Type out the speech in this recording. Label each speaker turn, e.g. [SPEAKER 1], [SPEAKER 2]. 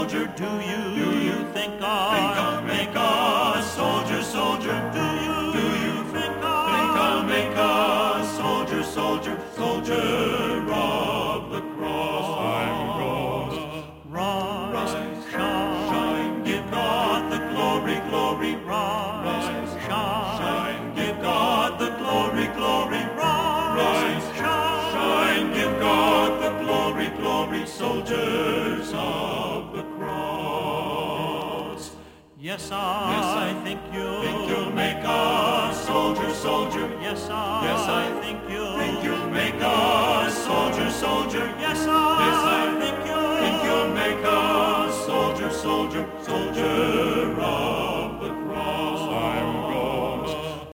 [SPEAKER 1] soldier. Do you think I'll make a soldier, soldier? Do you think I'll make a soldier, soldier, soldier of the cross? Rise, shine, give God the glory, glory. Rise, shine, give God the glory, glory. Rise, shine, give God the glory, glory. Soldiers of the cross. Yes, I think you'll make a soldier, soldier. Yes, I think you'll make a soldier, soldier. Yes, I